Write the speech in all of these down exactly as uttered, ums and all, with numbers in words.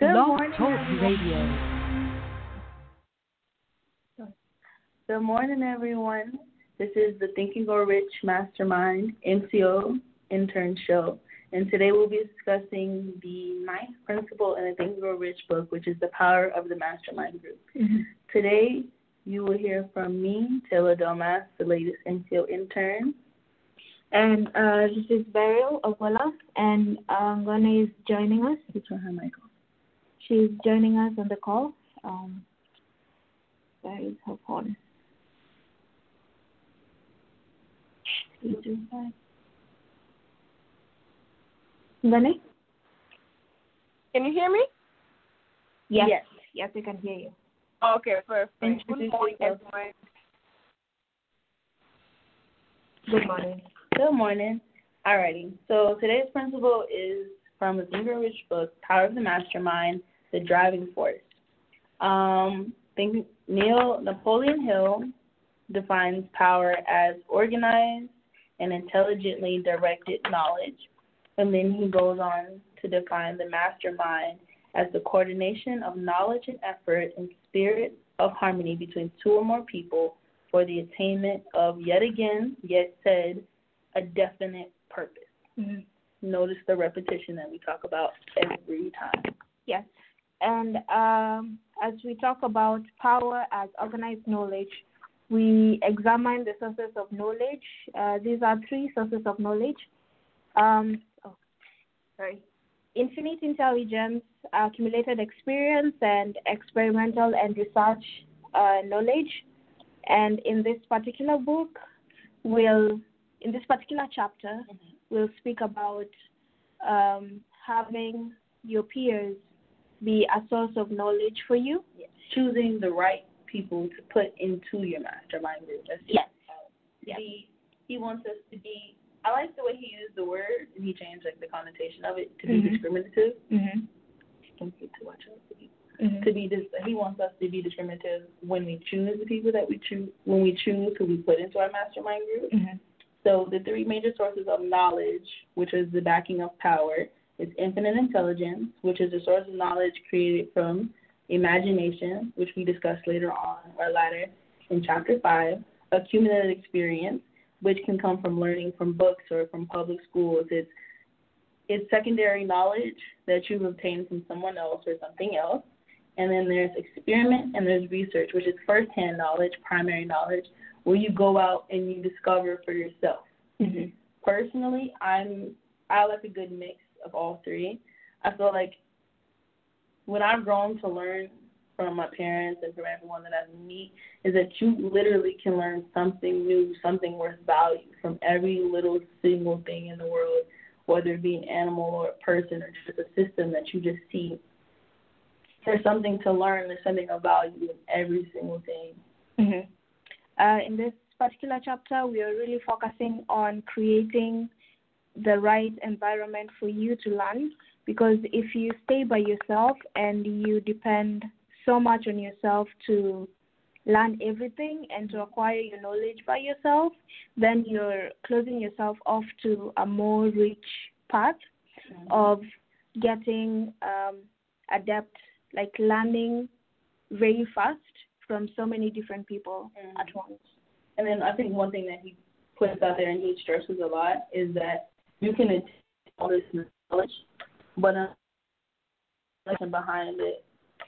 Good Blog morning, Talk everyone. Radio. Good morning, everyone. This is the Think and Grow Rich Mastermind M C O Intern Show. And today we'll be discussing the ninth principle in the Think and Grow Rich book, which is the power of the mastermind group. Mm-hmm. Today, you will hear from me, Taylor Delmas, the latest M C O intern. And uh, this is Beryl Owola, and um, Gona is joining us. Which one, her Michael? She's joining us on the call. Um, where is her phone? Gona? Can you hear me? Yes. Yes, yes, we can hear you. Okay, perfect. Good morning, everyone. Good morning. Good morning. Alrighty. So today's principle is from the Think and Grow Rich book, Power of the Mastermind, the Driving Force. Um, think Neil Napoleon Hill defines power as organized and intelligently directed knowledge, and then he goes on to define the mastermind as the coordination of knowledge and effort and spirit of harmony between two or more people for the attainment of, yet again, yet said, a definite purpose. Mm-hmm. Notice the repetition that we talk about every time. Yes. And um, as we talk about power as organized knowledge, we examine the sources of knowledge. Uh, these are three sources of knowledge. Um, oh, sorry. Infinite intelligence, accumulated experience, and experimental and research uh, knowledge. And in this particular book, we'll, in this particular chapter, mm-hmm. we'll speak about um, having your peers be a source of knowledge for you. Yes. Choosing the right people to put into your mastermind group. That's yes. yes. He, he wants us to be, I like the way he used the word, and he changed like the connotation of it to be mm-hmm. discriminative. Mm-hmm. Don't get too much of it. Mm-hmm. To be dis- he wants us to be discriminative when we choose the people that we choose, when we choose who we put into our mastermind group. Mm-hmm. So the three major sources of knowledge, which is the backing of power, is infinite intelligence, which is a source of knowledge created from imagination, which we discussed later on or later in chapter five. Accumulated experience, which can come from learning from books or from public schools. It's it's secondary knowledge that you've obtained from someone else or something else. And then there's experiment and there's research, which is first-hand knowledge, primary knowledge, where you go out and you discover for yourself. Mm-hmm. Personally, I'm I like a good mix of all three. I feel like when I've grown to learn from my parents and from everyone that I meet is that you literally can learn something new, something worth value from every little single thing in the world, whether it be an animal or a person or just a system that you just see. There's something to learn. There's something of value in every single thing. Mm-hmm. Uh, in this particular chapter, we are really focusing on creating the right environment for you to learn, because if you stay by yourself and you depend so much on yourself to learn everything and to acquire your knowledge by yourself, then you're closing yourself off to a more rich path mm-hmm. of getting um, adept, like learning very fast from so many different people mm-hmm. at once. And then I think one thing that he puts out there and he stresses a lot is that you can attain all this knowledge, but an action behind it,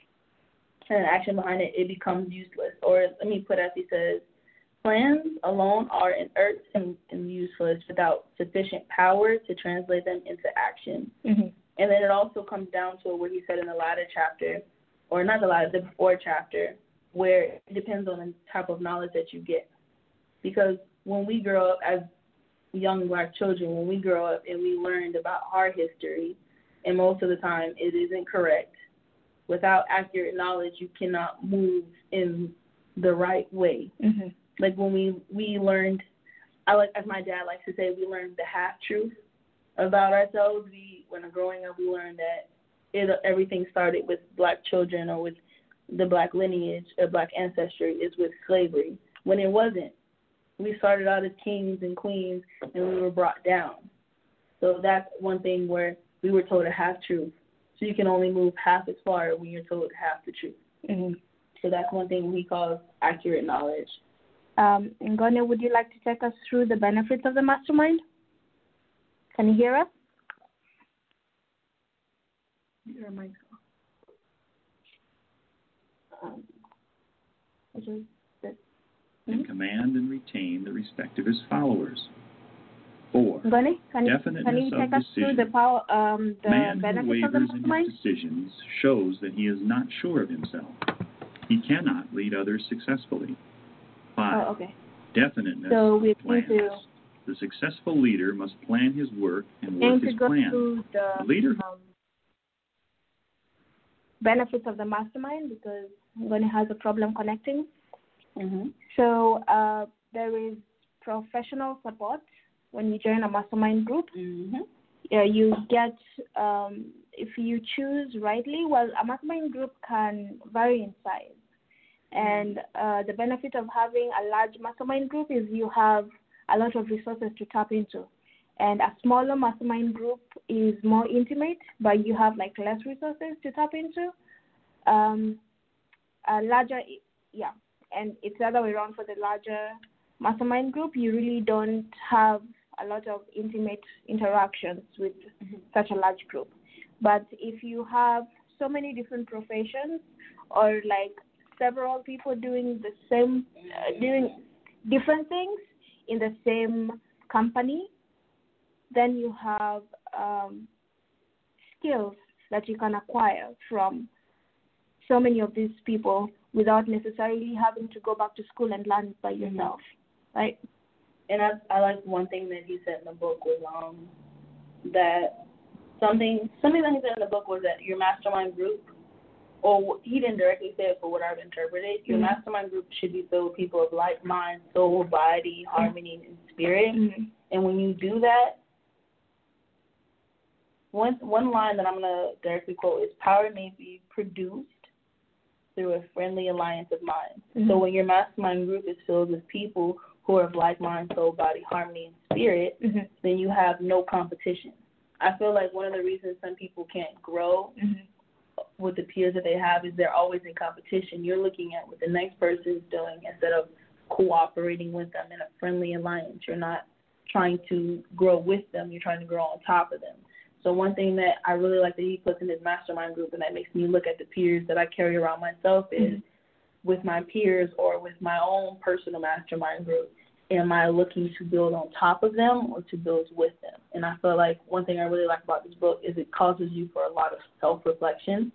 and an action behind it, it becomes useless. Or let me put it as he says, plans alone are inert and, and useless without sufficient power to translate them into action. Mm-hmm. And then it also comes down to what he said in the latter chapter, or not the latter, the before chapter, where it depends on the type of knowledge that you get. Because when we grow up as young black children, when we grow up and we learned about our history, and most of the time it isn't correct, without accurate knowledge, you cannot move in the right way. Mm-hmm. Like when we, we learned, I like as my dad likes to say, we learned the half truth about ourselves. We, when growing up, we learned that it, everything started with black children or with the black lineage or black ancestry is with slavery, when it wasn't. We started out as kings and queens, and we were brought down. So that's one thing where we were told a half truth. So you can only move half as far when you're told half the truth. Mm-hmm. So that's one thing we call accurate knowledge. Um, Ngone, would you like to take us through the benefits of the mastermind? Can you hear us? Your mic. Um, which is this. And Mm-hmm. command and retain the respect of his followers. Four. Ngone, can, Definiteness can you take us decision. through the power, um, the Man benefits who of the wavers in mastermind? his decisions shows that he is not sure of himself. He cannot lead others successfully. Five. Oh, okay. Definiteness So of we're plans. going to The successful leader must plan his work and going work to his go plan. through the The leader um, benefits of the mastermind because Ngone has a problem connecting. Mm-hmm. So uh, there is professional support when you join a mastermind group. Mm-hmm. Yeah, you get, um, if you choose rightly, well, a mastermind group can vary in size. And uh, the benefit of having a large mastermind group is you have a lot of resources to tap into. And a smaller mastermind group is more intimate, but you have like less resources to tap into. Um, a larger, yeah, and it's the other way around for the larger mastermind group. You really don't have a lot of intimate interactions with mm-hmm. such a large group. But if you have so many different professions or like several people doing the same, uh, doing different things in the same company, then you have um, skills that you can acquire from so many of these people without necessarily having to go back to school and learn by yourself, mm-hmm. right? And I, I like one thing that he said in the book was um that something something that he said in the book was that your mastermind group, or he didn't directly say it, but what I've interpreted, your mm-hmm. mastermind group should be filled with people of like mind, soul, body, harmony, and spirit. Mm-hmm. And when you do that, one one line that I'm gonna directly quote is, "Power may be produced through a friendly alliance of minds." Mm-hmm. So when your mastermind group is filled with people who are of like mind, soul, body, harmony, and spirit, mm-hmm. then you have no competition. I feel like one of the reasons some people can't grow mm-hmm. with the peers that they have is they're always in competition. You're looking at what the next person is doing instead of cooperating with them in a friendly alliance. You're not trying to grow with them. You're trying to grow on top of them. So one thing that I really like that he puts in his mastermind group and that makes me look at the peers that I carry around myself is mm-hmm. with my peers or with my own personal mastermind group, am I looking to build on top of them or to build with them? And I feel like one thing I really like about this book is it causes you for a lot of self-reflection.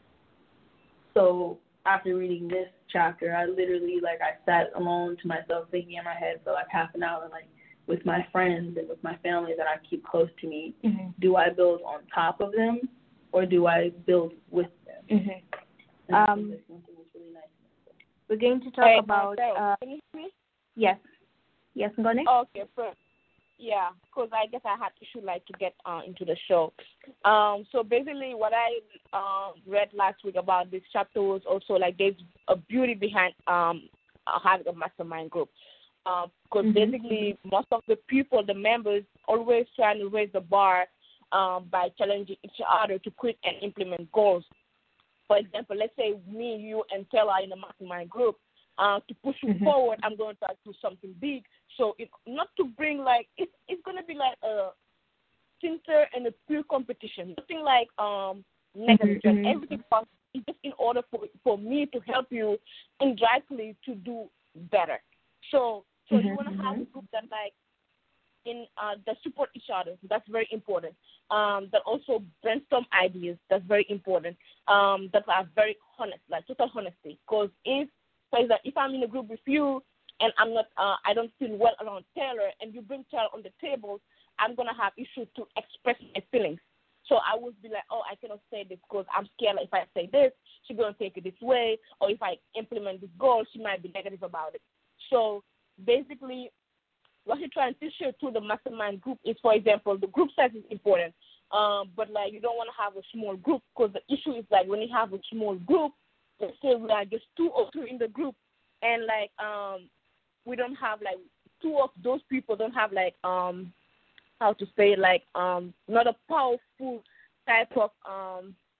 So after reading this chapter, I literally, like, I sat alone to myself thinking in my head for like half an hour, like, with my friends and with my family that I keep close to me, mm-hmm. do I build on top of them or do I build with them? Mm-hmm. Um, really nice. We're going to talk hey, about... Uh, Can you hear me? Yes. Yes, Ngone? Okay, first. Yeah, because I guess I had issue like to get uh, into the show. Um, so basically what I uh, read last week about this chapter was also like there's a beauty behind um, having a mastermind group. Because um, mm-hmm. basically most of the people, the members, always trying to raise the bar um, by challenging each other to create and implement goals. For example, let's say me, you, and Taylor are in a mastermind group. Uh, to push you mm-hmm. forward, I'm going to try to do something big. So it, not to bring like, it, it's going to be like a sincere and a pure competition. Nothing like um, negative. Mm-hmm. Everything possible. It's just in order for, for me to help you indirectly to do better. So so mm-hmm. you want to have a group that like in uh, that support each other. That's very important. Um, that also brainstorm ideas. That's very important. Um, that are very honest, like total honesty. Because if So that if I'm in a group with you and I'm not, uh, I don't feel well around Taylor, and you bring Taylor on the table, I'm gonna have issues to express my feelings. So I would be like, oh, I cannot say this because I'm scared. Like, if I say this, she's gonna take it this way, or if I implement this goal, she might be negative about it. So basically, what you're trying to show to the mastermind group is, for example, the group size is important, um, but like you don't want to have a small group because the issue is like when you have a small group. Let's say we are just two or three in the group, and like um, we don't have like two of those people don't have like um, how to say like um, not a powerful type of um,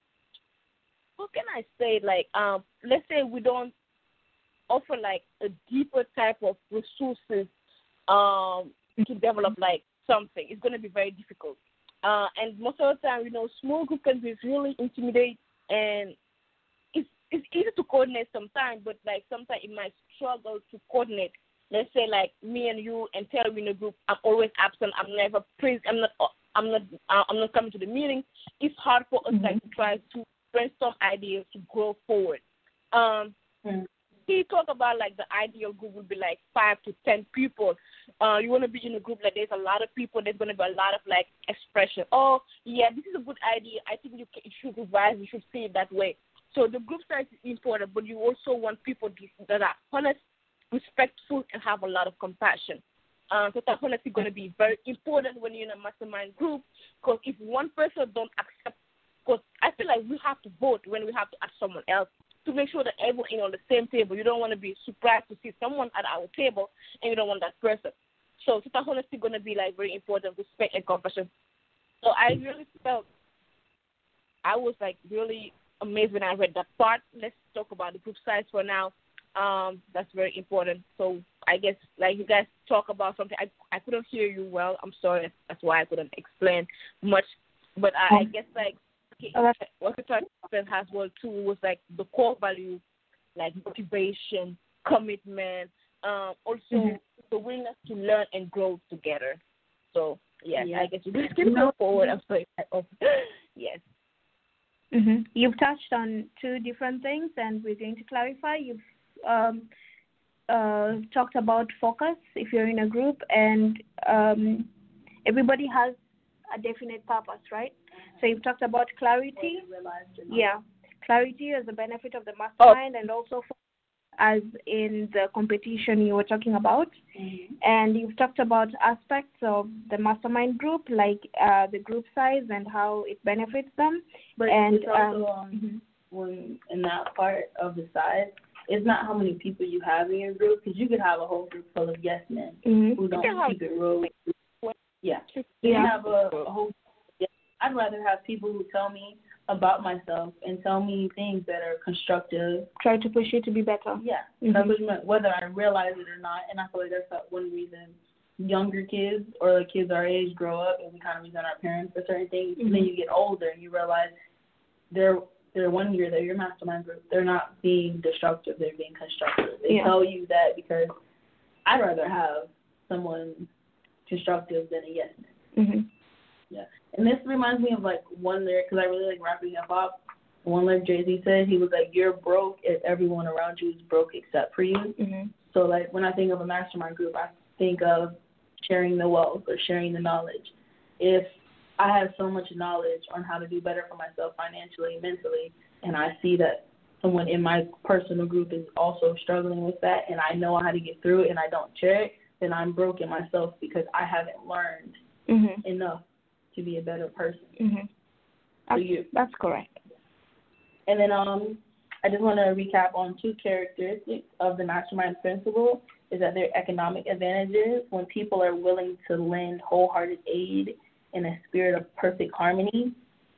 how can I say, like, um, let's say we don't offer, like, a deeper type of resources um, to develop, like, something. It's going to be very difficult. Uh, and most of the time, you know, small group can be really intimidating, and it's, it's easy to coordinate sometimes, but, like, sometimes it might struggle to coordinate. Let's say, like, me and you and Terry in a group, I'm always absent. I'm never present. I'm not I'm not, uh, I'm not coming to the meeting. It's hard for us, mm-hmm. like, to try to brainstorm ideas to grow forward. Um, mm-hmm. He talked about, like, the ideal group would be, like, five to ten people. Uh, you want to be in a group, like, there's a lot of people. There's going to be a lot of, like, expression. Oh, yeah, this is a good idea. I think you, can, you should revise. You should see it that way. So the group size is important, but you also want people that are honest, respectful, and have a lot of compassion. Uh, so that honesty is going to be very important when you're in a mastermind group, because if one person don't accept, because I feel like we have to vote when we have to ask someone else to make sure that everyone is on the same table. You don't want to be surprised to see someone at our table, and you don't want that person. So that honesty is going to be, like, very important, respect and compassion. So I really felt, I was, like, really amazed when I read that part. Let's talk about the group size for now. Um, that's very important. So I guess, like, you guys talk about something. I I couldn't hear you well. I'm sorry. That's why I couldn't explain much. But I, I guess, like, okay, what we tried to explain as well, too, was, like, the core values, like motivation, commitment, um, also mm-hmm. the willingness to learn and grow together. So, yeah, yeah. I guess you guys can go forward. I'm sorry. Yes. Mm-hmm. You've touched on two different things, and we're going to clarify. You've um, uh, talked about focus if you're in a group, and um, everybody has a definite purpose, right? Mm-hmm. So you've talked about clarity. Yeah, clarity as a benefit of the mastermind, oh. and also as in the competition you were talking about. Mm-hmm. And you've talked about aspects of the mastermind group, like uh, the group size and how it benefits them. But and it's also, um, um, mm-hmm. when in that part of the size, it's not how many people you have in your group, because you could have a whole group full of yes men mm-hmm. who don't keep it real. Yeah. You yeah. have a, a whole. Yeah. I'd rather have people who tell me about myself and tell me things that are constructive. Try to push you to be better. Yeah. Mm-hmm. Whether I realize it or not, and I feel like that's one reason younger kids or like kids our age grow up and we kind of resent our parents for certain things. Mm-hmm. And then you get older and you realize they're they're one year they're your mastermind group. They're not being destructive. They're being constructive. They yeah. tell you that because I'd rather have someone constructive than a yes man. Mm-hmm. Yeah. And this reminds me of, like, one lyric, because I really like rapping hip-hop. One lyric Jay-Z said, he was like, you're broke if everyone around you is broke except for you. Mm-hmm. So, like, when I think of a mastermind group, I think of sharing the wealth or sharing the knowledge. If I have so much knowledge on how to do better for myself financially, mentally, and I see that someone in my personal group is also struggling with that, and I know how to get through it and I don't share it, then I'm broke in myself because I haven't learned mm-hmm. enough to be a better person. Mm-hmm. That's, you. That's correct. And then um, I just want to recap on two characteristics of the mastermind principle, is that there are economic advantages when people are willing to lend wholehearted aid in a spirit of perfect harmony.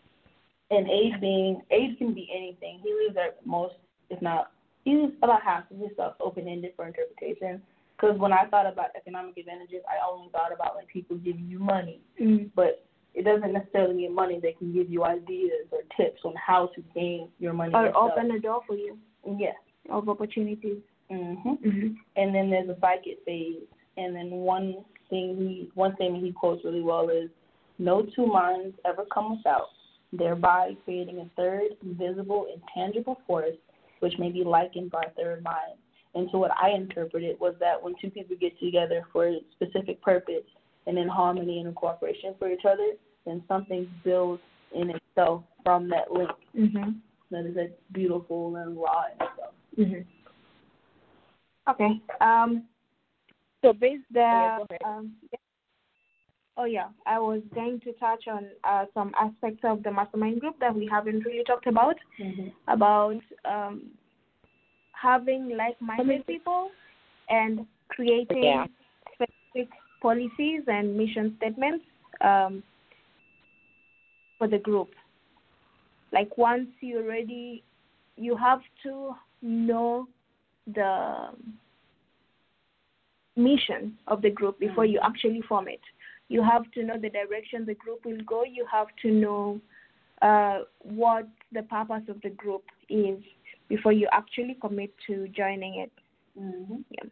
And aid being, aid can be anything. He leaves that most, if not, he leaves about half of his stuff open-ended for interpretation. Because when I thought about economic advantages, I only thought about when people give you money. Mm-hmm. But it doesn't necessarily mean money. They can give you ideas or tips on how to gain your money. Or yourself. Open a door for you. Yeah. Of opportunities. Mm-hmm. Mm-hmm. And then there's a psychic phase. And then one thing he, one thing he quotes really well is, no two minds ever come without, thereby creating a third visible and tangible force, which may be likened by a third mind. And so what I interpreted was that when two people get together for a specific purpose and in harmony and in cooperation for each other, then something builds in itself from that link. Mm-hmm. That is a beautiful and raw in itself. Mm-hmm. Okay. Um, so based the, um, yeah. Oh, yeah. I was going to touch on uh, some aspects of the mastermind group that we haven't really talked about, mm-hmm. about um, having like-minded people and creating yeah. specific policies and mission statements um, for the group. Like once you already you have to know the mission of the group before you actually form it. You have to know the direction the group will go. You have to know uh, what the purpose of the group is before you actually commit to joining it. Mm-hmm. Yeah.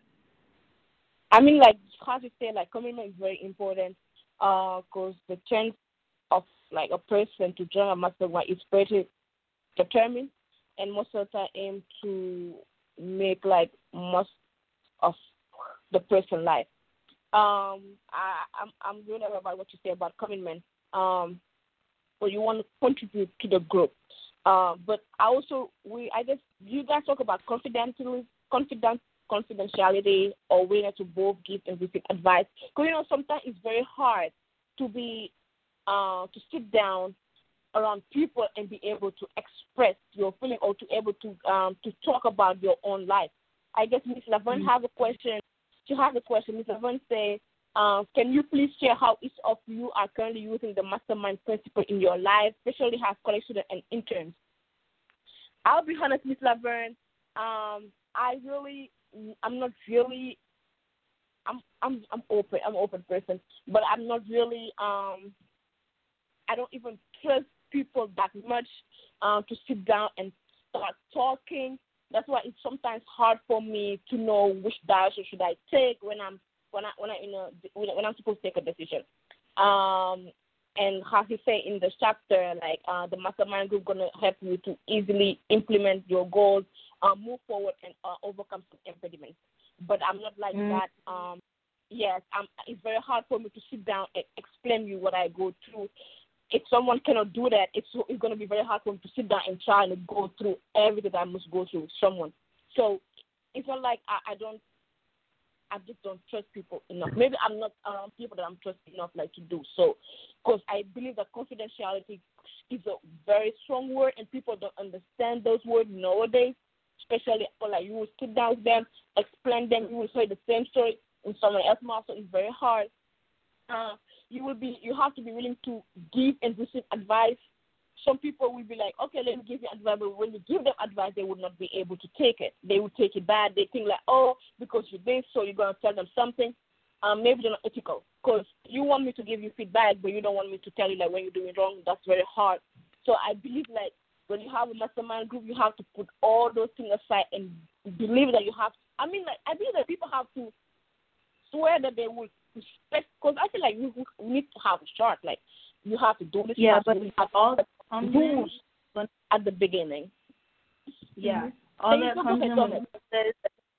I mean, like, how to say, like, commitment is very important because uh, the chance of, like, a person to join a mastermind is pretty determined, and most of the time aim to make, like, most of the person's life. Um, I, I'm I'm really about what you say about commitment. Um, but you want to contribute to the group. Uh, but I also we I guess you guys talk about confidentiality, confident, confidentiality, or willingness to both give and receive advice. Because you know sometimes it's very hard to be uh to sit down around people and be able to express your feeling or to able to um to talk about your own life. I guess Miss Laverne mm-hmm. have a question. She has a question. Miss Laverne say, uh, can you please share how each of you are currently using the mastermind principle in your life, especially as college students and interns? I'll be honest, Miss Laverne. Um, I really, I'm not really, I'm, I'm, I'm open. I'm an open person, but I'm not really. Um, I don't even trust people that much uh, to sit down and start talking. That's why it's sometimes hard for me to know which direction should I take when I'm when I when I in a when I'm supposed to take a decision. Um, and how he say in the chapter, like uh, the mastermind group gonna help you to easily implement your goals, uh, move forward, and uh, overcome some impediments. But I'm not like mm. that. Um, yes, I'm, it's very hard for me to sit down and explain you what I go through. If someone cannot do that, it's it's going to be very hard for me to sit down and try and go through everything that I must go through with someone. So it's not like I, I don't, I just don't trust people enough. Maybe I'm not around people that I'm trusting enough like to do so. Because I believe that confidentiality is a very strong word, and people don't understand those words nowadays. Especially when like you will sit down with them, explain them, you will say the same story in someone else's mouth. So it's very hard. Uh, you will be, you have to be willing to give and receive advice. Some people will be like, okay, let me give you advice, but when you give them advice, they would not be able to take it. They will take it bad. They think like, oh, because you did so, you're going to tell them something. Um, maybe they're not ethical because you want me to give you feedback, but you don't want me to tell you like when you're doing wrong. That's very hard. So I believe like when you have a mastermind group, you have to put all those things aside and believe that you have. I mean, like I believe that people have to swear that they will respect, because I feel like you need to have a chart. Like you have to do this. Yeah, but have all that comes rules in at the beginning. Yeah, mm-hmm. all so that comes in when it says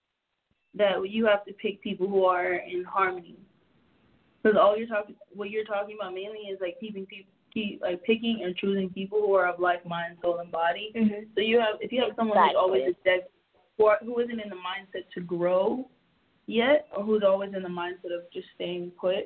that you have to pick people who are in harmony. Because all you're talking, what you're talking about mainly is like keeping people, keep, like picking and choosing people who are of like mind, soul, and body. Mm-hmm. So you have, if you have someone exactly. who's always that, or who isn't in the mindset to grow yet, or who's always in the mindset of just staying put,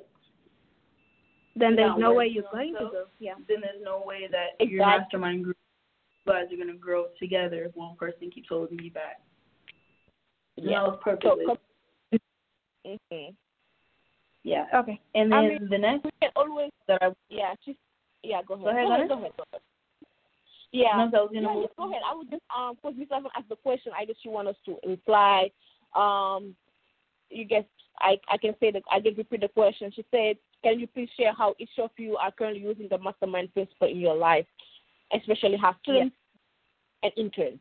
then there's no way you're going to go. Yeah. Then there's no way that exactly. your mastermind group, you guys are going to grow together if one person keeps holding you back. Yeah. No, perfectly. So, mm-hmm. Yeah. Okay. And then I mean, the next we can always that I yeah, just yeah, go ahead. Go ahead, go ahead, go ahead, go ahead. Yeah. No, so I was gonna yeah, move. go ahead. I would just um because Miss Laverne asked the question, I guess you want us to reply. Um you guess I I can say that I can repeat the question. She said, can you please share how each of you are currently using the mastermind principle in your life, especially as students yeah. and interns?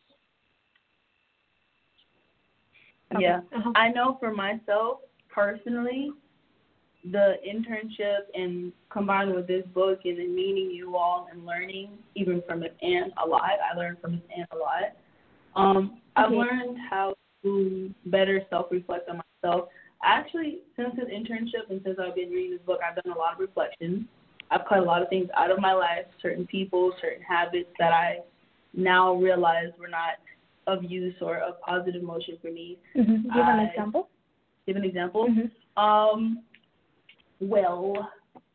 Yeah. Okay. Uh-huh. I know for myself personally, the internship and combined with this book and then meeting you all and learning even from Miss Ann a lot. I learned from Miss Ann a lot. Um, I've Okay. learned how to better self-reflect on myself. Actually, since this internship and since I've been reading this book, I've done a lot of reflection. I've cut a lot of things out of my life, certain people, certain habits that I now realize were not of use or of positive motion for me. Mm-hmm. Give I, an example. Give an example. Mm-hmm. Um. Well.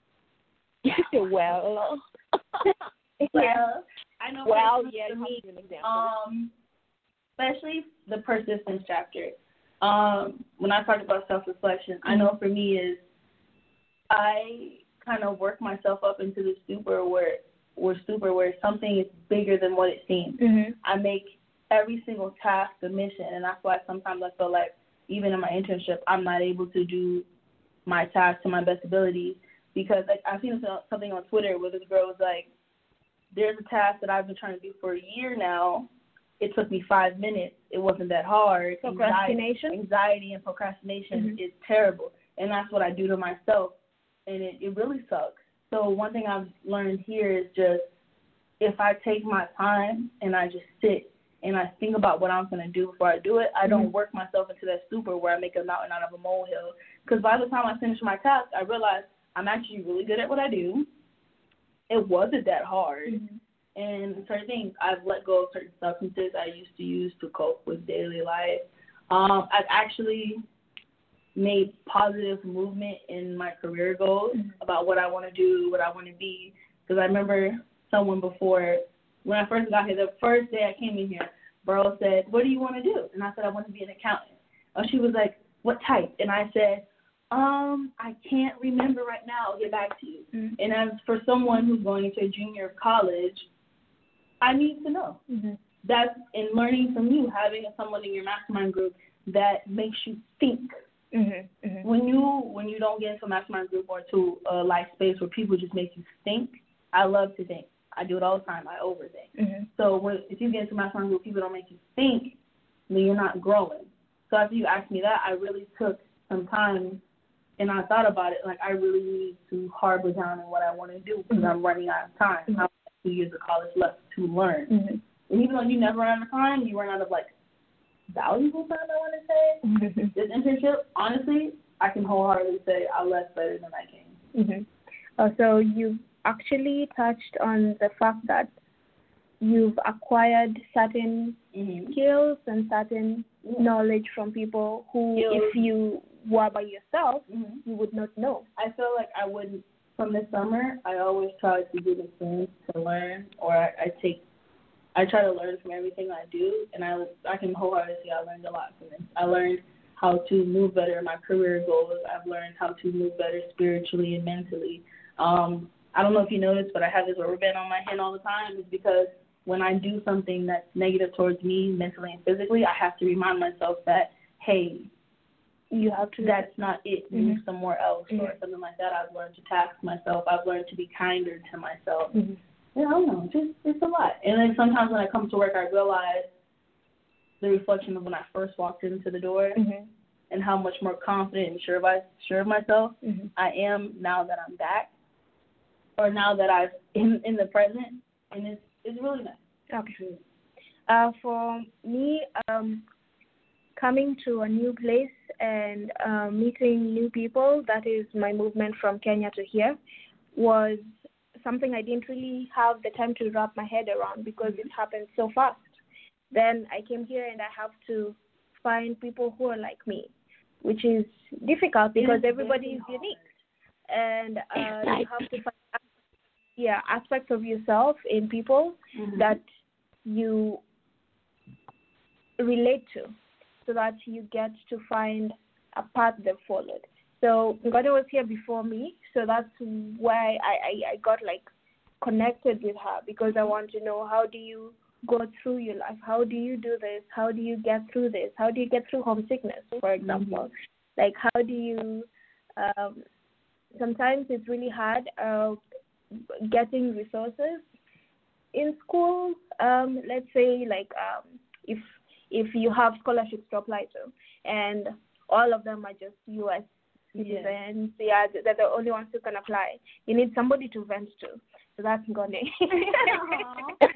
well. well. I know. Well, yeah. For you me, have to give an example. um, especially the persistence chapter. Um, when I talk about self-reflection, mm-hmm. I know for me is I kind of work myself up into the stupor where, where stupor where something is bigger than what it seems. Mm-hmm. I make every single task a mission, and that's why sometimes I feel like even in my internship, I'm not able to do my task to my best ability because like I've seen something on Twitter where this girl was like, there's a task that I've been trying to do for a year now. It took me five minutes. It wasn't that hard. Procrastination? Anxiety, anxiety and procrastination mm-hmm. is terrible, and that's what I do to myself, and it, it really sucks. So one thing I've learned here is just if I take my time and I just sit and I think about what I'm going to do before I do it, I don't mm-hmm. work myself into that stupor where I make a mountain out of a molehill. Because by the time I finish my task, I realize I'm actually really good at what I do. It wasn't that hard. Mm-hmm. And certain things, I've let go of certain substances I used to use to cope with daily life. Um, I've actually made positive movement in my career goals mm-hmm. about what I want to do, what I want to be. Because I remember someone before, when I first got here, the first day I came in here, Burl said, what do you want to do? And I said, I want to be an accountant. Oh, she was like, what type? And I said, um, I can't remember right now. I'll get back to you. Mm-hmm. And as for someone who's going into a junior college, I need to know. Mm-hmm. That's in learning from you, having someone in your mastermind group that makes you think. Mm-hmm. Mm-hmm. When you when you don't get into a mastermind group or to a life space where people just make you think, I love to think. I do it all the time. I overthink. Mm-hmm. So when, if you get into a mastermind group, people don't make you think, then you're not growing. So after you asked me that, I really took some time and I thought about it. Like, I really need to harbor down in what I want to do because mm-hmm. I'm running out of time. Mm-hmm. I have two years of college left to learn. Mm-hmm. And even though you never run out of time, you run out of, like, valuable time, I want to say. Mm-hmm. This internship, honestly, I can wholeheartedly say I left better than I came. Mm-hmm. Uh, so you actually touched on the fact that you've acquired certain mm-hmm. skills and certain mm-hmm. knowledge from people who, skills. If you were by yourself, mm-hmm. you would not know. I feel like I wouldn't. From this summer, I always try to do the things to learn, or I, I take, I try to learn from everything I do, and I, I can wholeheartedly say I learned a lot from this. I learned how to move better in my career goals. I've learned how to move better spiritually and mentally. Um, I don't know if you noticed, but I have this rubber band on my hand all the time. It's because when I do something that's negative towards me mentally and physically, I have to remind myself that, hey, you have to. That's not it. Mm-hmm. Move somewhere else mm-hmm. or something like that. I've learned to task myself. I've learned to be kinder to myself. Mm-hmm. Yeah, I don't know. Just it's a lot. And then sometimes when I come to work, I realize the reflection of when I first walked into the door mm-hmm. and how much more confident and sure of, I, sure of myself mm-hmm. I am now that I'm back. Or now that I've in in the present, and it's it's really nice. Okay. Uh, for me, um, coming to a new place and uh, meeting new people, that is my movement from Kenya to here, was something I didn't really have the time to wrap my head around because it happened so fast. Then I came here and I have to find people who are like me, which is difficult because everybody is unique, and uh, you have to find yeah, aspects of yourself in people mm-hmm. that you relate to so that you get to find a path they followed. So Ngone was here before me, so that's why I, I, I got like connected with her because I want to know how do you go through your life? How do you do this? How do you get through this? How do you get through homesickness, for example? Mm-hmm. Like how do you, um, sometimes it's really hard uh, getting resources in school. Um, let's say like um, if if you have scholarships to apply to, and all of them are just U S citizens, yeah, yeah they're the only ones who can apply. You need somebody to vent to. So that's Ngone. Like,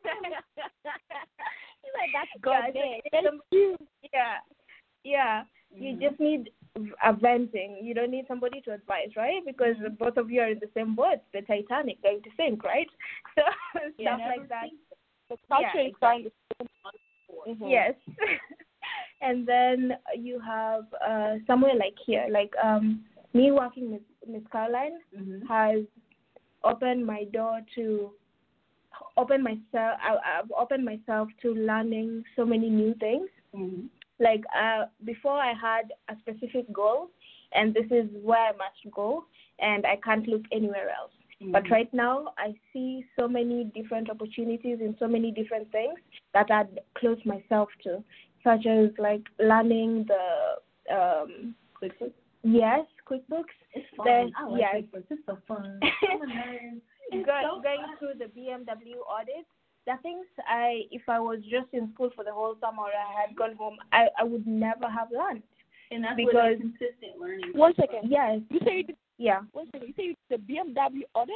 that's Ngone. Yeah, yeah, yeah. Mm-hmm. You just need a venting. You don't need somebody to advise, right? Because mm-hmm. both of you are in the same boat, the Titanic, going to sink, right? So yeah, stuff like that. The culture yeah, is trying to mm-hmm. Yes. And then you have uh, somewhere like here, like um, me working with Miss Caroline mm-hmm. has opened my door to open myself. I've opened myself to learning so many new things. Mm-hmm. Like uh, before, I had a specific goal, and this is where I must go, and I can't look anywhere else. Mm-hmm. But right now, I see so many different opportunities in so many different things that I'd close myself to, such as like learning the um, QuickBooks. Yes, QuickBooks. It's fun. The, I like yes. QuickBooks. It's so fun. I'm a nerd. Go, so going fun. through the B M W audit, the things I, if I was just in school for the whole summer or I had gone home, I, I would never have learned. And that's because where the consistent learning. One second. Yes. You say you did, yeah. One second. You say you did the B M W audit?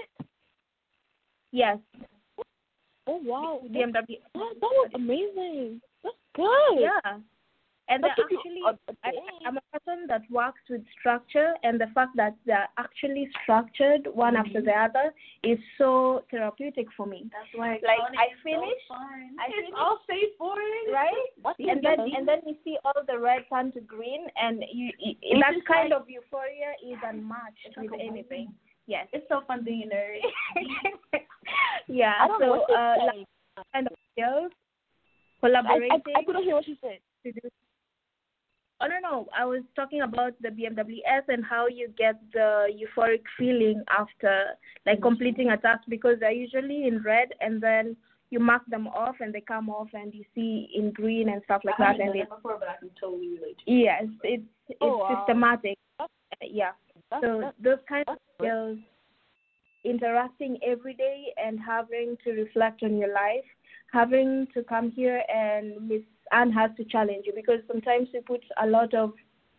Yes. Oh wow. B M W. That, that was amazing. That's good. Yeah. And That they're took you actually, a- a I, day. I'm a person that works with structure, and the fact that they're actually structured one Mm-hmm. after the other is so therapeutic for me. That's why Like I is finish, so fun. I it's finish, all straightforward, right? What And is then that? and then you see all the red turn to green, and you, you It's that just kind like- of euphoria is unmatched It's like with a anything. win. Yes. It's so fun being a nerd. yeah. I don't so know what uh, you're like saying. kind of skills, I, collaborating. I, I couldn't hear what you said. to do. Oh no, no! I was talking about the B M W S and how you get the euphoric feeling after like Mm-hmm. completing a task, because they're usually in red, and then you mark them off and they come off and you see in green and stuff like I that. haven't And done it, that before, but I can totally relate to yes, it's it's Oh, wow. systematic. That's, Yeah. that's, So that's, those kind of that's good. skills, interacting every day and having to reflect on your life, having to come here and Miss Anne has to challenge you, because sometimes we put a lot of,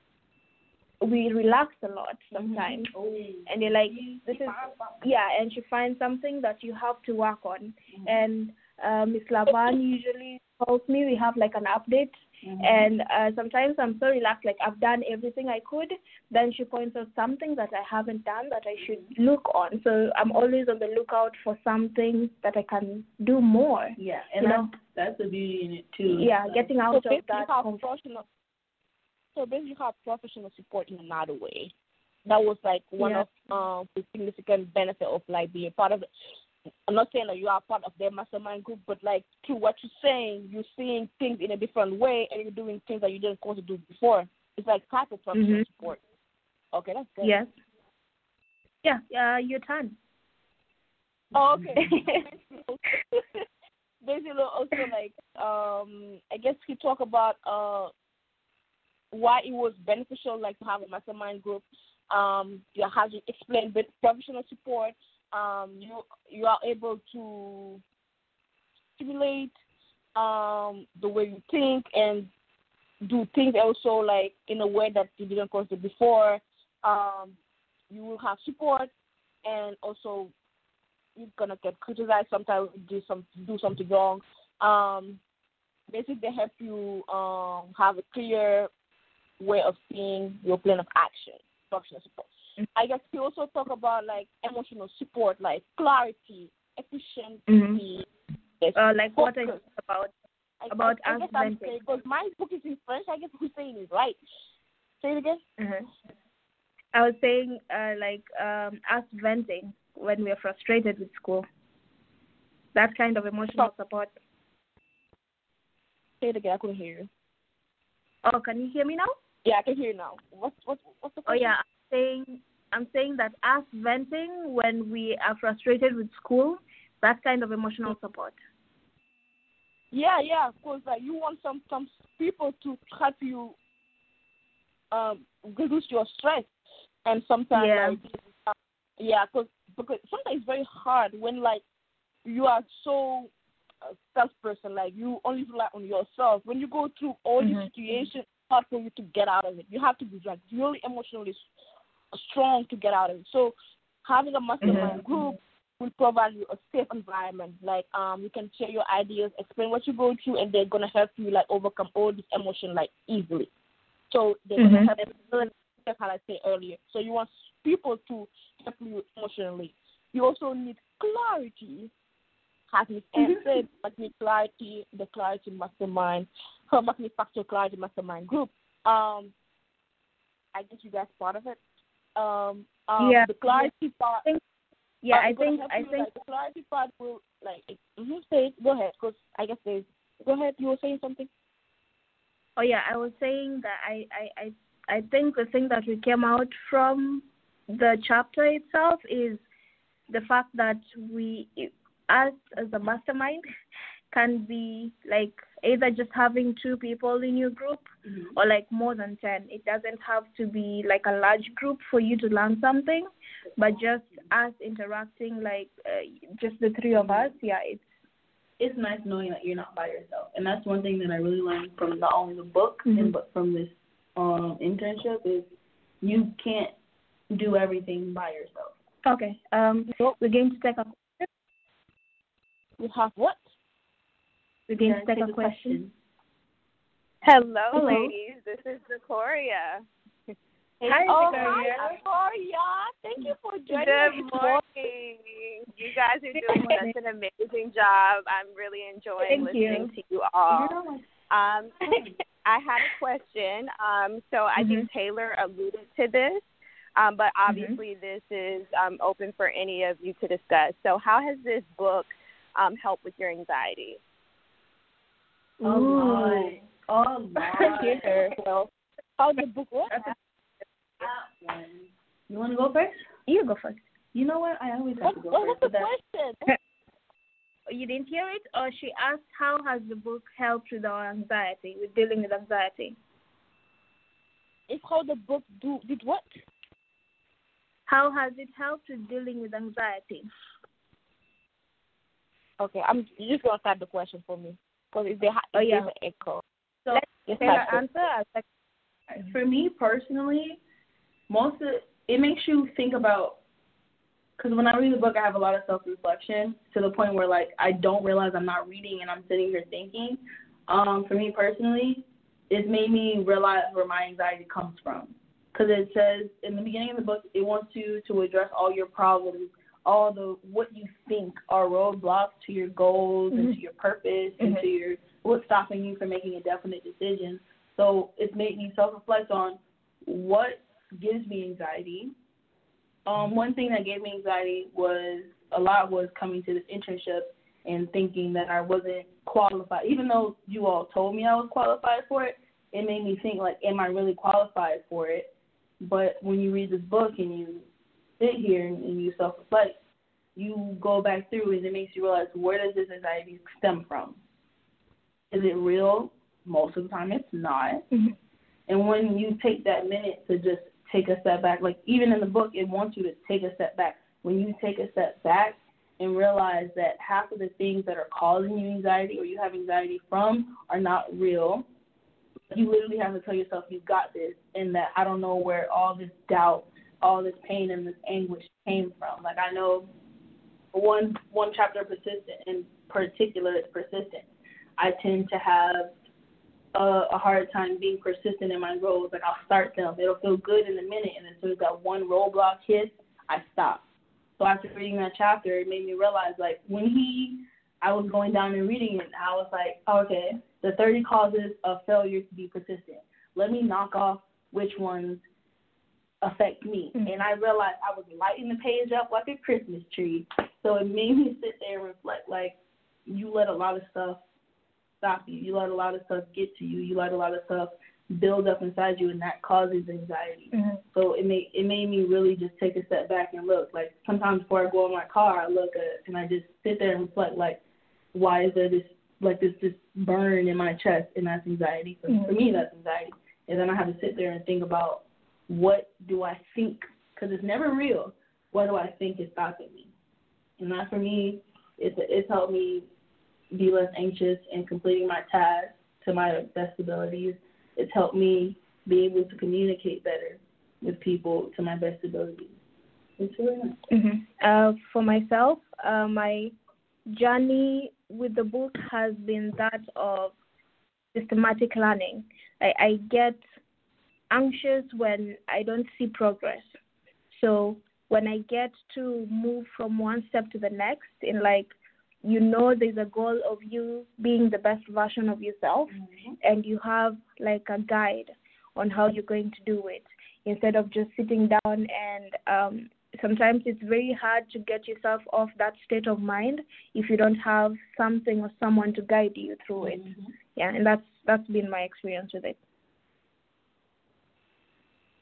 we relax a lot sometimes, Mm-hmm. Oh. and you're like, this is, yeah, and she finds something that you have to work on. Mm-hmm. And uh, Miss Lavan usually calls me, we have like an update. Mm-hmm. And uh, sometimes I'm so relaxed, like I've done everything I could. Then she points out something that I haven't done that I should look on. So I'm always on the lookout for something that I can do more. Yeah, and you that's, know? that's the beauty in it too. Yeah, Like, getting So out of basically, that. you have comfort. professional. So basically, you have professional support in another way. That was like one Yeah. of um, the significant benefit of like being part of it. I'm not saying that you are part of their mastermind group, but like through what you're saying, you're seeing things in a different way, and you're doing things that you didn't want to do before. It's like type of professional Mhm. support. Okay, that's good. Yes. Yeah, uh, your turn. Oh, okay. Basically, also like um, I guess he talk about uh why it was beneficial, like to have a mastermind group. Um, you have to explain with professional support. Um, you you are able to stimulate um the way you think and do things also like in a way that you didn't consider before. Um, you will have support, and also you're gonna get criticized sometimes if you do some do something wrong. Um, basically, they help you um have a clear way of seeing your plan of action. Professional support. Mm-hmm. I guess we also talk about like emotional support, like clarity, efficiency. Mm-hmm. Yes, Uh, like what I focus. said about I, about I, I us guess I'm venting. saying, because my book is in French, I guess who's saying it right. Say it again. Mhm. I was saying uh, like um, us venting when we're frustrated with school. That kind of emotional support. Say it again. I couldn't hear you. Oh, can you hear me now? Yeah, I can hear you now. What's what's what's the Oh question? yeah, I'm saying I'm saying that us venting when we are frustrated with school, that kind of emotional support. Yeah, yeah, because like you want some some people to help you um reduce your stress, and sometimes Yeah. like uh, yeah, cause, because sometimes it's very hard when like you are so uh, self person, like you only rely on yourself. When you go through all Mhm. these situations, it's hard for you to get out of it. You have to be like really emotionally s- strong to get out of it. So having a mastermind Mhm. group will provide you a safe environment. Like um, you can share your ideas, explain what you go through, and they're gonna help you like overcome all this emotion like easily. So they're gonna Mhm. help you. That's how I said earlier. So you want people to help you emotionally. You also need clarity. Has Miss Anne said, but need clarity, the clarity mastermind, her Factor Clarity Mastermind group. Um, I guess you guys part of it. Um, um, Yeah. the clarity part. Yeah, uh, I it's gonna think help I you, think like, the clarity part will like. Mm-hmm, say it. Go ahead, because I guess there's. Go ahead. You were saying something. Oh yeah, I was saying that I, I, I, I think the thing that we came out from the chapter itself is the fact that we, us as a mastermind, can be like either just having two people in your group mm-hmm. or like more than ten. It doesn't have to be like a large group for you to learn something, but just us interacting, like uh, just the three of us. Yeah, it's it's nice knowing that you're not by yourself, and that's one thing that I really learned from not only the book mm-hmm. and but from this um, internship is you can't do everything by yourself. Okay. Um, so we're going to take a question. You have what? We're going yeah, to take, take a question. question. Hello, Hello, ladies. This is Victoria. Hey, hi, oh, Victoria. Hi, Victoria. Thank you for joining Good us. Good morning. You guys are doing such an amazing job. I'm really enjoying Thank listening you. to you all. Um, I had a question. Um, so I mm-hmm. think Taylor alluded to this, um, but obviously mm-hmm. this is um, open for any of you to discuss. So how has this book um, helped with your anxiety? Oh, Lord. Oh, Lord. Well, how's the book work? You want to go first? You go first. You know what? I always have to go what, first. What was the question? You didn't hear it? Or she asked how has the book helped with our anxiety, with dealing with anxiety? It's how the book do did what? How has it helped with dealing with anxiety? Okay, I'm you're just gonna start the question for me because if they ha- oh yeah, an echo. So let's Taylor answer. For me personally, most of it, it makes you think about. Because when I read the book, I have a lot of self-reflection to the point where, like, I don't realize I'm not reading and I'm sitting here thinking. Um, for me personally, it's made me realize where my anxiety comes from. Because it says in the beginning of the book, it wants you to address all your problems, all the what you think are roadblocks to your goals mm-hmm. and to your purpose mm-hmm. and to your what's stopping you from making a definite decision. So it's made me self-reflect on what gives me anxiety. Um, one thing that gave me anxiety was a lot was coming to this internship and thinking that I wasn't qualified. Even though you all told me I was qualified for it, it made me think, like, am I really qualified for it? But when you read this book and you sit here and, and you self-reflect, you go back through and it makes you realize, where does this anxiety stem from? Is it real? Most of the time it's not. Mm-hmm. And when you take that minute to just take a step back, like even in the book, it wants you to take a step back. When you take a step back and realize that half of the things that are causing you anxiety or you have anxiety from are not real, you literally have to tell yourself you've got this, and that I don't know where all this doubt, all this pain and this anguish came from. Like I know one one chapter, persistent, in particular, it's persistent. I tend to have A, a hard time being persistent in my goals. Like, I'll start them. It'll feel good in a minute, and as soon as that one roadblock hits, I stop. So after reading that chapter, it made me realize, like, when he, I was going down and reading it, I was like, okay, the thirty causes of failure to be persistent. Let me knock off which ones affect me. Mm-hmm. And I realized I was lighting the page up like a Christmas tree. So it made me sit there and reflect, like, you let a lot of stuff stop you. You let a lot of stuff get to you. You let a lot of stuff build up inside you, and that causes anxiety. Mm-hmm. So it made it made me really just take a step back and look. Like sometimes before I go in my car, I look at it and I just sit there and reflect. Like, why is there this like this this burn in my chest? And that's anxiety. For, mm-hmm. for me, that's anxiety. And then I have to sit there and think about, what do I think? Because it's never real. What do I think is stopping me? And that for me, it's it's helped me be less anxious in completing my tasks to my best abilities. It's helped me be able to communicate better with people to my best abilities. It's really nice. Mm-hmm. Uh, for myself, uh, my journey with the book has been that of systematic learning. I, I get anxious when I don't see progress. So when I get to move from one step to the next, in like, you know, there's a goal of you being the best version of yourself, mm-hmm. and you have like a guide on how you're going to do it, instead of just sitting down and um, sometimes it's very hard to get yourself off that state of mind if you don't have something or someone to guide you through it. Mm-hmm. Yeah, and that's that's been my experience with it.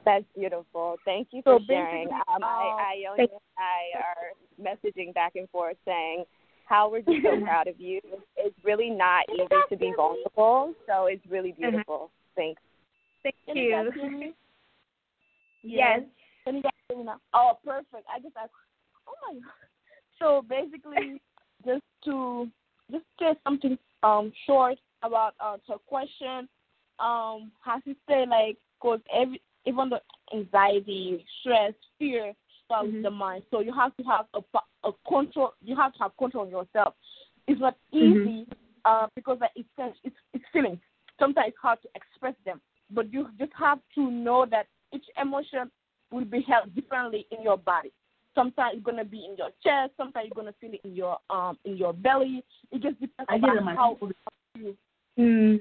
That's beautiful. Thank you So for sharing. Um, um, I, Ione and I are messaging back and forth saying how we're just so proud of you. It's, it's really not easy to be vulnerable, so it's really beautiful. Thanks. Thank Can you. you guys hear me? Yes. Can you guys hear me now? Oh, perfect. I guess I. Oh my God. So basically, just to just say something um short about uh the question. Um, how to say like, cause every even the anxiety, stress, fear starts Mm-hmm. with the mind. So you have to have a a control. You have to have control of yourself. It's not easy Mm-hmm. uh because like, it's it's it's feelings. Sometimes it's hard to express them, but you just have to know that each emotion will be held differently in your body. Sometimes it's gonna be in your chest. Sometimes you're gonna feel it in your um in your belly. It just depends I get it in on my how you. Mm.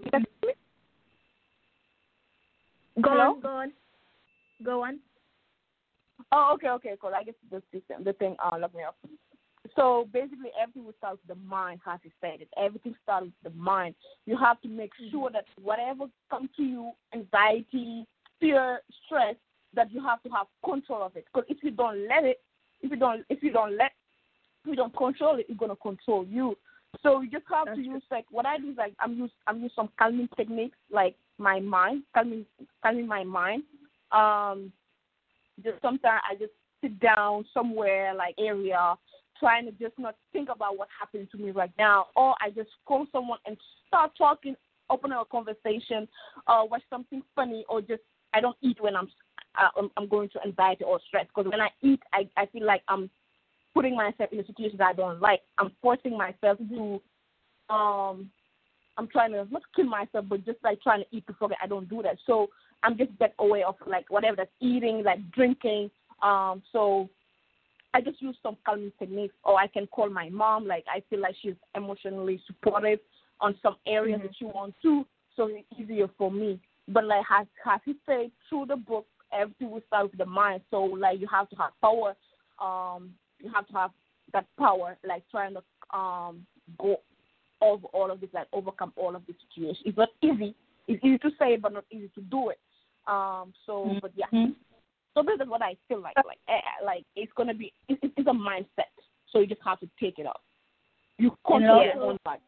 Go Hello? on, go on. Go on. Oh, okay, okay, cool. I guess the system, the thing, uh, locked me up. So basically, everything will start with the mind, as you said. It everything starts with the mind. You have to make sure that whatever comes to you, anxiety, fear, stress, that you have to have control of it. Because if you don't let it, if you don't, if you don't let, if you don't control it, it's gonna control you. So you just have That's to true. use like what I do is like I'm use I'm use some calming techniques like my mind, calming calming my mind. Um, just sometimes I just sit down somewhere like area, trying to just not think about what happened to me right now, or I just call someone and start talking, open a conversation, or watch something funny, or just I don't eat when I'm uh, I'm, I'm going through anxiety or stress because when I eat, I I feel like I'm putting myself in a situation that I don't like. I'm forcing myself to um I'm trying to not kill myself, but just like trying to eat to forget I don't do that. So I'm just get away of like whatever that's eating, like drinking. Um, so I just use some calming techniques, or I can call my mom. Like I feel like she's emotionally supportive on some areas Mm-hmm. that she wants to, so it's easier for me. But like has has he said through the book, everything will start with the mind. So like you have to have power. Um, you have to have that power, like trying to um go over all of this, like overcome all of this situation. It's not easy. It's easy to say, but not easy to do it. Um. So, Mm-hmm. but yeah. So this is what I feel like. Like, eh, like it's gonna be. It's, it's a mindset. So you just have to take it up. You control your own life.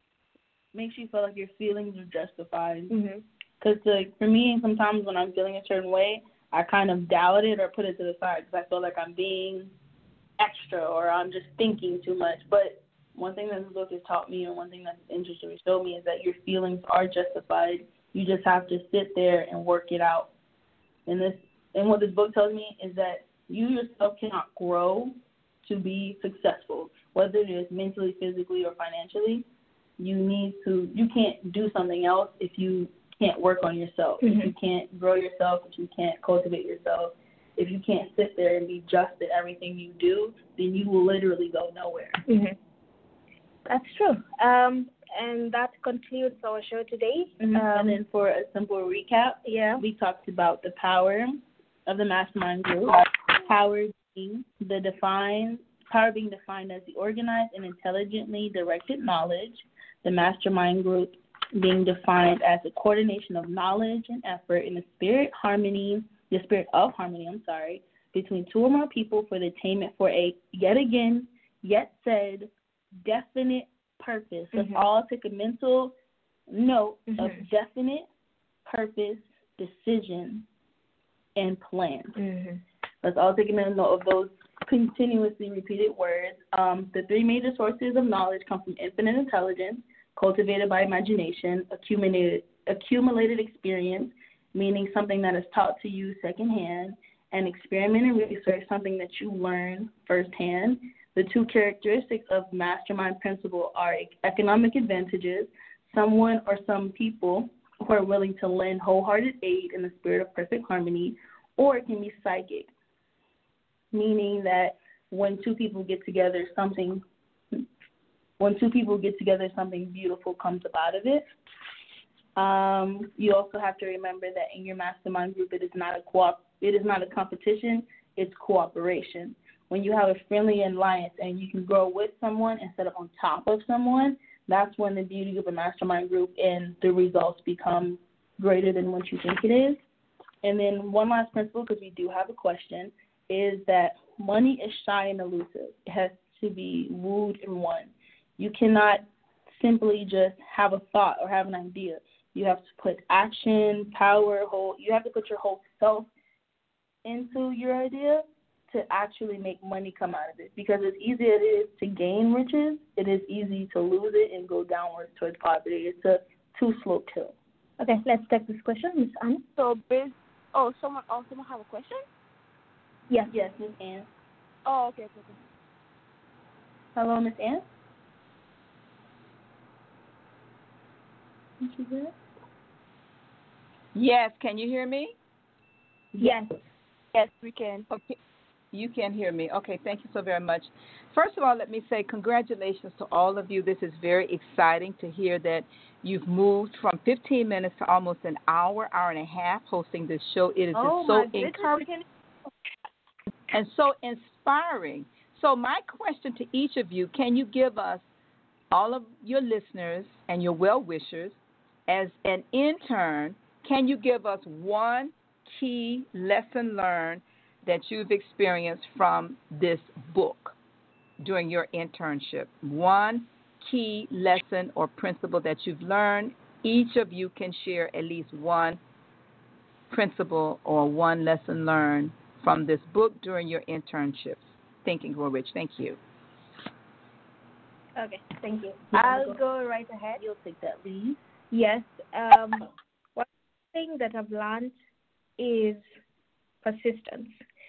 Makes you feel like your feelings are justified. Mm-hmm. Because like for me, sometimes when I'm feeling a certain way, I kind of doubt it or put it to the side because I feel like I'm being extra or I'm just thinking too much. But one thing that this book has taught me and one thing that's interesting to show me is that your feelings are justified. You just have to sit there and work it out. And this and what this book tells me is that you yourself cannot grow to be successful, whether it is mentally, physically, or financially. You need to. You can't do something else if you can't work on yourself. Mm-hmm. If you can't grow yourself, if you can't cultivate yourself, if you can't sit there and be just at everything you do, then you will literally go nowhere. Mm-hmm. That's true. Um, and that concludes our show today. Mm-hmm. Um, and then for a simple recap, yeah, we talked about the power of the mastermind group, power being the defined, power being defined as the organized and intelligently directed knowledge, the mastermind group being defined as a coordination of knowledge and effort in the spirit harmony, the spirit of harmony, I'm sorry, between two or more people for the attainment for a yet again, yet said, definite purpose. Let's mm-hmm. all take a mental note mm-hmm. of definite purpose, decision, and plan. Mm-hmm. Let's all take a mental note of those continuously repeated words. Um, the three major sources of knowledge come from infinite intelligence, cultivated by imagination, accumulated, accumulated experience, meaning something that is taught to you secondhand, and experiment and research, something that you learn firsthand. The two characteristics of mastermind principle are economic advantages, someone or some people who are willing to lend wholehearted aid in the spirit of perfect harmony, or it can be psychic, meaning that when two people get together, something when two people get together, something beautiful comes up out of it. Um, you also have to remember that in your mastermind group, it is not a co- it is not a competition, it's cooperation. When you have a friendly alliance and you can grow with someone instead of on top of someone, that's when the beauty of a mastermind group and the results become greater than what you think it is. And then one last principle, because we do have a question, is that money is shy and elusive. It has to be wooed and won. You cannot simply just have a thought or have an idea. You have to put action, power, whole. You have to put your whole self into your idea to actually make money come out of it. Because as easy as it is to gain riches, it is easy to lose it and go downwards towards poverty. It's a two-sloped hill. Okay, let's take this question, Miss Anne. So, biz, oh, someone, oh, someone have a question? Yes, yes, Miss Anne. Oh, okay, okay, okay. Hello, Miss Anne. Is she there? Yes, can you hear me? Yes. Yes, we can. Okay, you can hear me. Okay, thank you so very much. First of all, let me say congratulations to all of you. This is very exciting to hear that you've moved from fifteen minutes to almost an hour, hour and a half hosting this show. It is oh, just so my encouraging and so inspiring. So my question to each of you, can you give us, all of your listeners and your well-wishers, as an intern, can you give us one key lesson learned that you've experienced from this book during your internship? One key lesson or principle that you've learned. Each of you can share at least one principle or one lesson learned from this book during your internships. Think and Grow Rich. Thank you. Okay, thank you. Yeah, I'll go. go right ahead. You'll take that lead. Yes. Um, one thing that I've learned is persistence.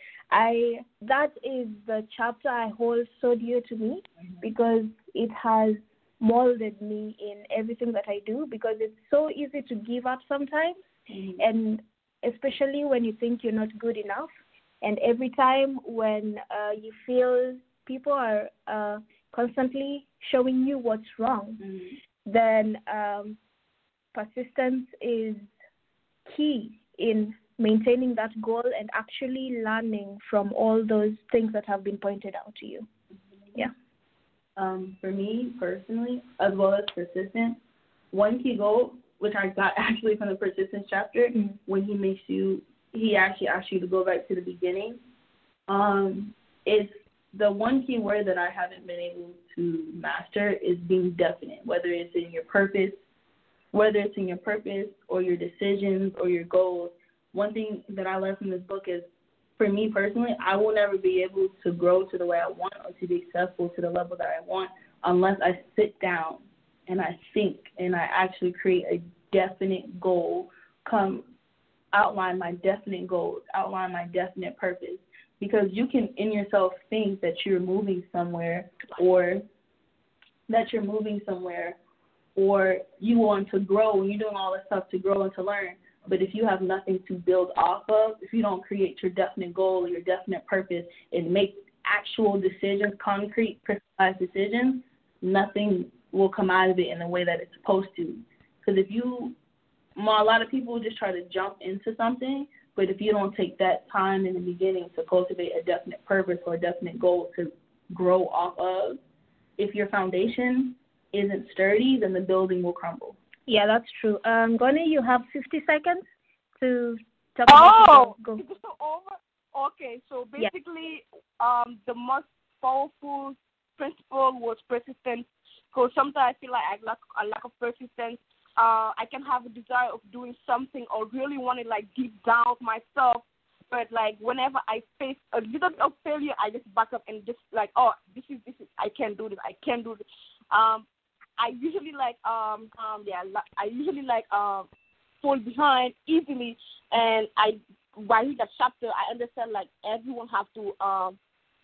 I that is the chapter I hold so dear to me mm-hmm. because it has molded me in everything that I do, because it's so easy to give up sometimes, mm-hmm. and especially when you think you're not good enough. And every time when uh, you feel people are uh, constantly showing you what's wrong, mm-hmm. then um, persistence is key in maintaining that goal and actually learning from all those things that have been pointed out to you. Mm-hmm. Yeah. Um, for me personally, as well as persistence, one key goal, which I got actually from the persistence chapter, mm-hmm. when he makes you, he actually asks you to go back to the beginning. Um, it's the one key word that I haven't been able to master is being definite, whether it's in your purpose, whether it's in your purpose or your decisions or your goals. One thing that I learned from this book is, for me personally, I will never be able to grow to the way I want or to be successful to the level that I want unless I sit down and I think and I actually create a definite goal, come outline my definite goals, outline my definite purpose. Because you can in yourself think that you're moving somewhere or that you're moving somewhere or you want to grow and you're doing all this stuff to grow and to learn. But if you have nothing to build off of, if you don't create your definite goal or your definite purpose and make actual decisions, concrete, precise decisions, nothing will come out of it in the way that it's supposed to. Because if you, a lot of people just try to jump into something, but if you don't take that time in the beginning to cultivate a definite purpose or a definite goal to grow off of, if your foundation isn't sturdy, then the building will crumble. Yeah, that's true. Um, Goni, you have fifty seconds to talk oh, about it. Oh, over. Okay, so basically, yeah. um, the most powerful principle was persistence. Because sometimes I feel like I lack a lack of persistence. Uh, I can have a desire of doing something or really want it like deep down of myself, but like whenever I face a little bit of failure, I just back up and just like, oh, this is this is I can't do this, I can't do this. Um, I usually like um um yeah I usually like um fall behind easily, and I by reading that chapter I understand like everyone have to um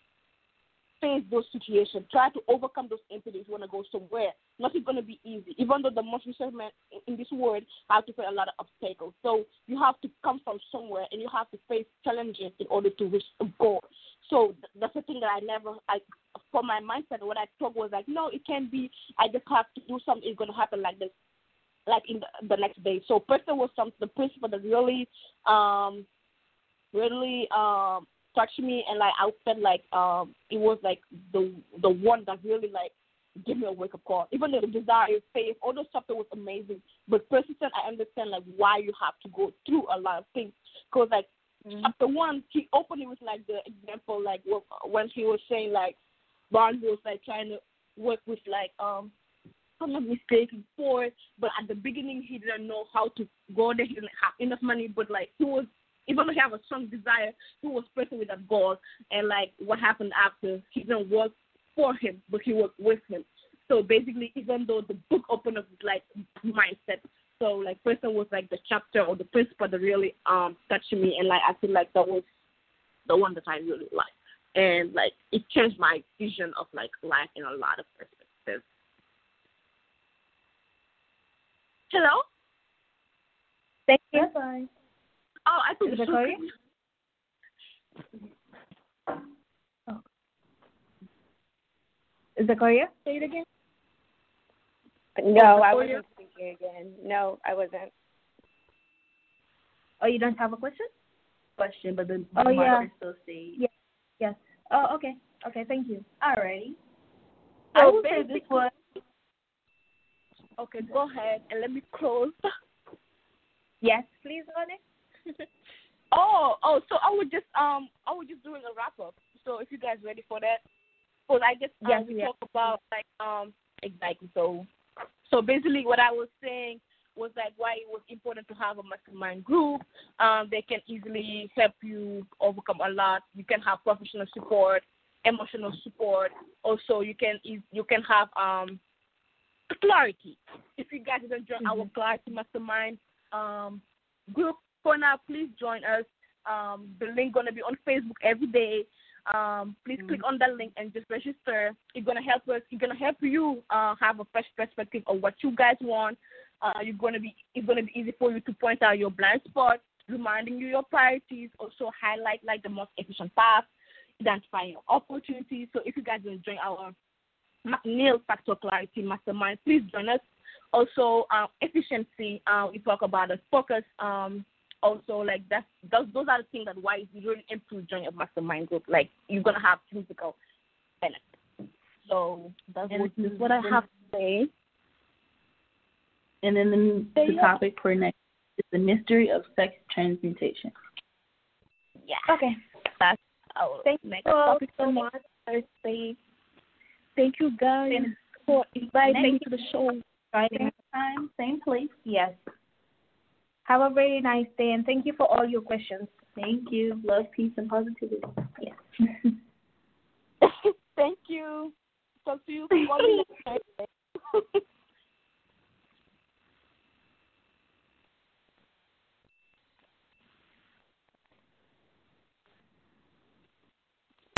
face those situations, try to overcome those impediments. You want to go somewhere. Nothing's going to be easy. Even though the most research men in this world have to face a lot of obstacles. So you have to come from somewhere and you have to face challenges in order to reach a goal. So that's the thing that I never, I, for my mindset, what I thought was like, no, it can't be. I just have to do something. It's going to happen like this, like in the, the next day. So person was some the principle that really, um, really, um, touched me, and like I felt like um it was like the the one that really like gave me a wake up call. Even though the desire, faith, all those stuff that was amazing, but persistence, I understand like why you have to go through a lot of things. Because, like, Mm-hmm. chapter one, he opened it with, like, the example, like, when he was saying, like, Barnes was, like, trying to work with, like, um, if I'm not mistaken, Ford, but at the beginning, he didn't know how to go there. He didn't have enough money, but, like, he was, even though he had a strong desire, he was pressing with that goal. And, like, what happened after, he didn't work for him, but he worked with him. So, basically, even though the book opened up with, like, mindset, so, like, person was, like, the chapter or the principle that really um touched me, and, like, I feel like that was the one that I really liked. And, like, it changed my vision of, like, life in a lot of perspectives. Hello? Thank you. Bye-bye. Oh, I think Is the it Victoria? Oh. Is it Korea? Say it again. No, I Victoria? wasn't speaking again. No, I wasn't. Oh, you don't have a question? Question, but the Oh, yeah. marker still stays. Yes. Yes. Oh, okay. Okay, thank you. Alrighty. So I will say this was. Okay, go ahead and let me close. Yes, please, Ronnie. oh, oh, so I would just um I was just doing a wrap up. So if you guys ready for that, because I guess um, Yes, we yes. talk about like um exactly so so basically what I was saying was like why it was important to have a mastermind group. Um, they can easily help you overcome a lot. You can have professional support, emotional support. Also, you can you can have um clarity. If you guys don't join Mm-hmm. our clarity mastermind um group for now, please join us. Um, the link gonna be on Facebook every day. Um, please Mm-hmm. click on that link and just register. It's gonna help us. It's gonna help you uh, have a fresh perspective of what you guys want. Uh, you're gonna be. It's gonna be easy for you to point out your blind spots, reminding you your priorities. Also highlight like the most efficient path, identifying your opportunities. So if you guys will join our Nail Factor Clarity Mastermind, please join us. Also, um, efficiency. Uh, we talk about the focus. Um, also, like that's those those are the things that why it's really important to join a mastermind group. Like you're gonna have physical benefits. So that's And what, this is what I the- have to say. And then the, the topic for next is the mystery of sex transmutation. Yeah. Okay. That's our Thank next you topic so for much. Thursday. Thank you guys And for inviting me next to the show. Friday. Same time, same place. Yes. Have a very nice day, and thank you for all your questions. Thank you. Love, peace, and positivity. Yes. Thank you. Talk to you. Call me next Thursday.